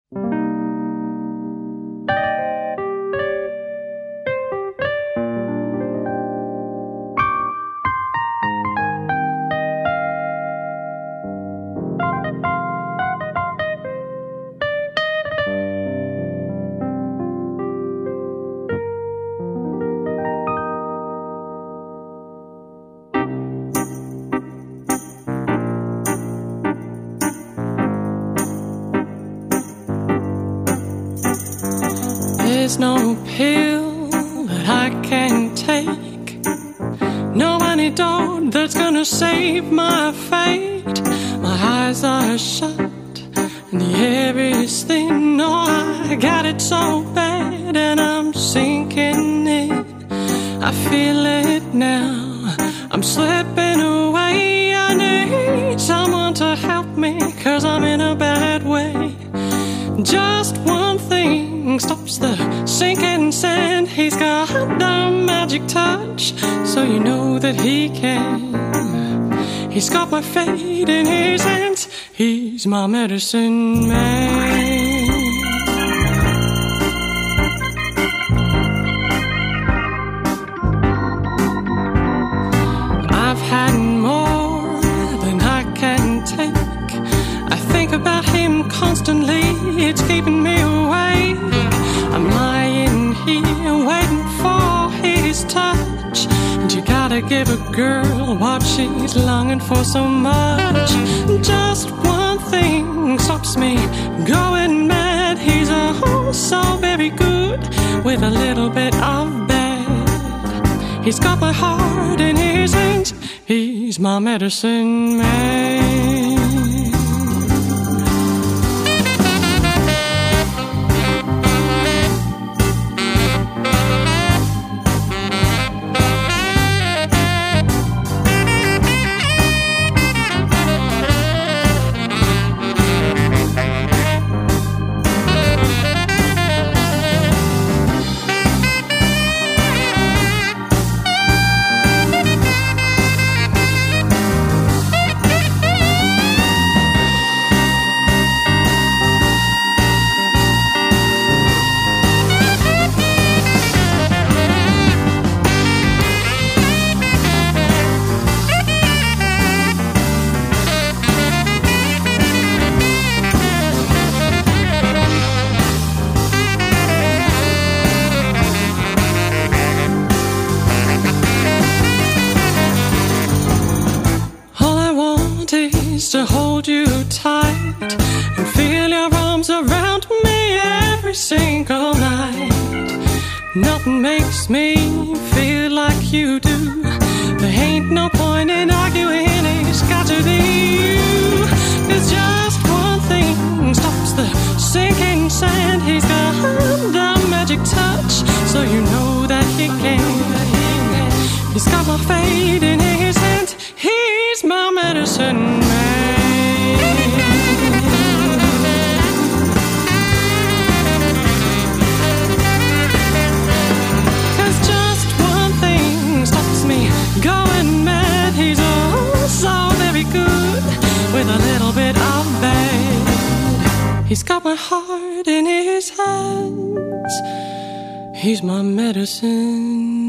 There's no pill that I can take, no antidote that's gonna save my fate. My eyes are shut and the air is thin. Oh, I got it so bad and I'm sinking in. I feel it now, I'm slipping away. I need someone to help me, 'cause I'm in a bad way. Just one thing stops the sinking sand. He's got the magic touch, so you know that he can. He's got my fate in his hands. He's my medicine man. I've had more than I can take. I think about him constantly, it's keeping me awake. I'm lying here waiting for his touch, and you gotta give a girl what she's longing for so much. Just one thing stops me going mad. He's so very good with a little bit of bad. He's got my heart in his hands. He's my medicine man. To hold you tight and feel your arms around me every single night. Nothing makes me feel like you do. There ain't no point in arguing, it's got to be you. There's just one thing stops the sinking sand. He's got the magic touch, so you know that he can. He's got my fate in his hands. He's my medicine man. Going mad, he's so very good with a little bit of bad. He's got my heart in his hands. He's my medicine